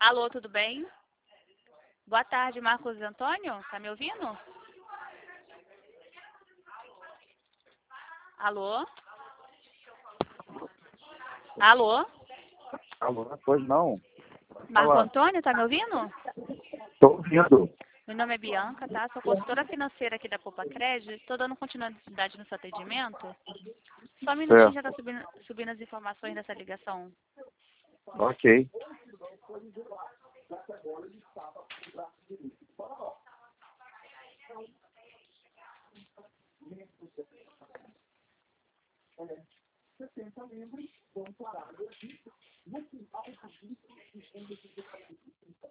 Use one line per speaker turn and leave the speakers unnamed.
Alô, tudo bem? Boa tarde, Marcos Antônio. Tá me ouvindo? Alô? Alô?
Alô, pois não.
Marco
Olá,
Antônio, tá me ouvindo?
estou ouvindo.
Meu nome é Bianca, tá? Sou consultora financeira aqui da Poupa Crédito. Estou dando continuidade no seu atendimento. Só um minutinho, já
Certo.
tá subindo as informações dessa ligação.
Ok.